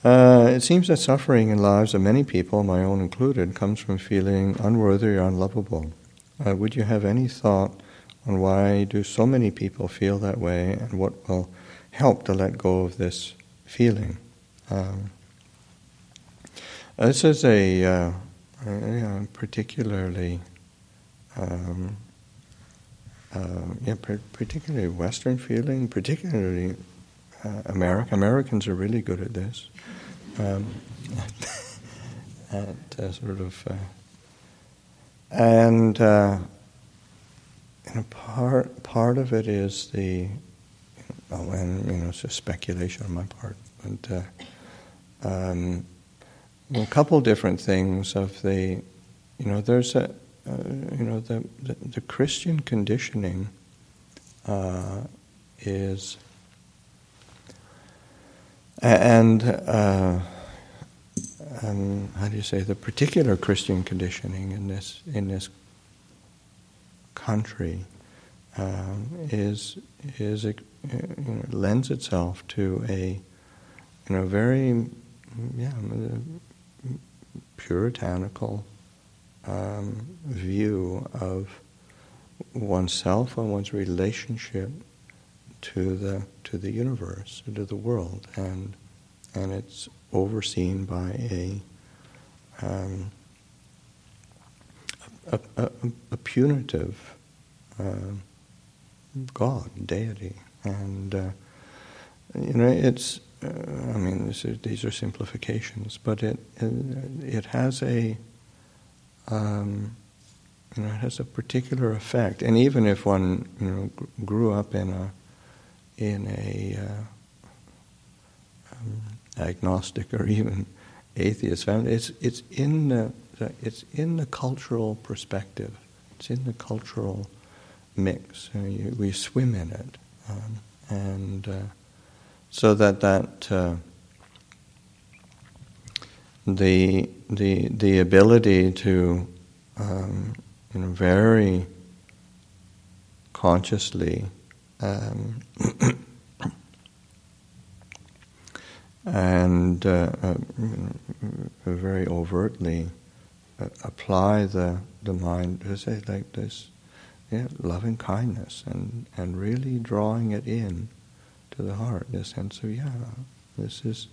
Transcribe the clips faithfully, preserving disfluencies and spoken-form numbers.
Uh, it seems that suffering in lives of many people, my own included, comes from feeling unworthy or unlovable. Uh, would you have any thought on why do so many people feel that way, and what will help to let go of this feeling? Um, this is a, uh, a particularly, um, uh, yeah, particularly Western feeling, particularly uh, American. Americans are really good at this. Um, at uh, sort of, uh, and uh, you know, part part of it is the, oh, and you know, it's a speculation on my part, but uh, um, a couple different things of the, you know, there's a, uh, you know, the, the the Christian conditioning uh, is. And uh, um, how do you say, the particular Christian conditioning in this in this country um, is is you know, lends itself to a you know very yeah puritanical um, view of oneself and one's relationship to the to the universe, to the world, and and it's overseen by a um, a, a, a punitive uh, God, deity, and uh, you know it's. Uh, I mean, this is, these are simplifications, but it it, it has a um, you know it has a particular effect, and even if one you know grew up in a in a uh, um, agnostic or even atheist family, it's it's in the, the it's in the cultural perspective. It's in the cultural mix. You know, you, we swim in it, um, and uh, so that that uh, the the the ability to um, you know very consciously. Um, and uh, uh, very overtly uh, apply the the mind to say like this, yeah, loving kindness, and and really drawing it in to the heart. The sense of yeah, this is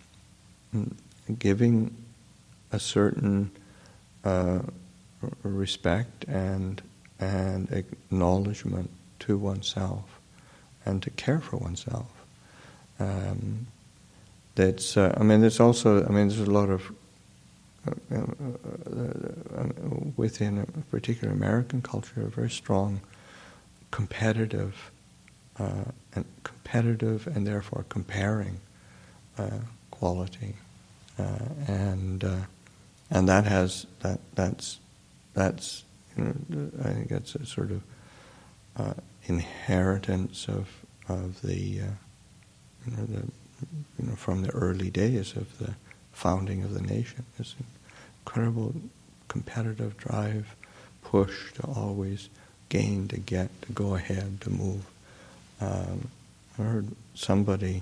giving a certain uh, respect and and acknowledgement to oneself. And to care for oneself. Um, that's. Uh, I mean, there's also. I mean, there's a lot of uh, uh, uh, within a particular American culture, a very strong competitive, uh, and competitive, and therefore comparing uh, quality, uh, and uh, and that has that that's that's. You know, I think that's a sort of. Uh, inheritance of of the uh, you know the you know from the early days of the founding of the nation, this incredible competitive drive, push to always gain, to get, to go ahead, to move. Um, I heard somebody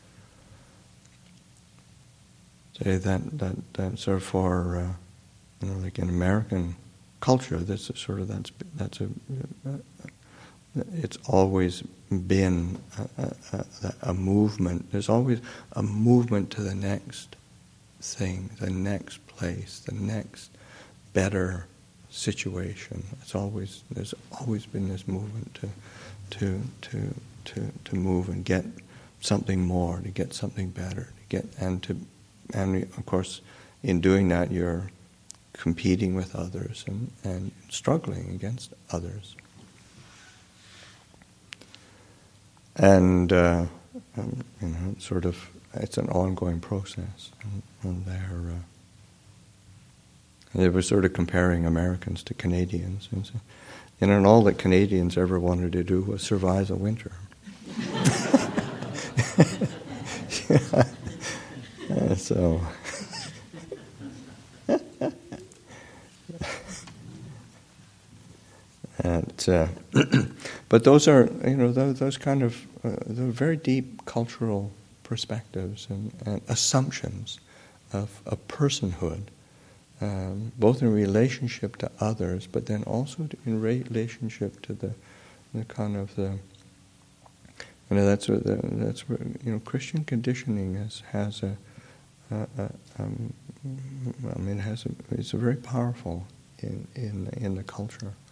say that that that sort of for uh, you know like in American culture, that's a sort of that's that's a, a, a it's always been a, a, a movement. There's always a movement to the next thing, the next place, the next better situation. It's always there's always been this movement to to to to to move and get something more, to get something better, to get and to and of course in doing that you're competing with others and, and struggling against others. And, uh, um, you know, sort of, it's an ongoing process. And, and they're, uh, they were sort of comparing Americans to Canadians. And, so, you know, and all that Canadians ever wanted to do was survive the winter. uh, so... And, uh, but those are, you know, those, those kind of, uh, they're very deep cultural perspectives and, and assumptions of, of personhood, um, both in relationship to others, but then also to, in relationship to the, the kind of the, you know, that's what the, that's where, you know, Christian conditioning has has a, a, a um, I mean, it has a, it's a very powerful in in in the culture.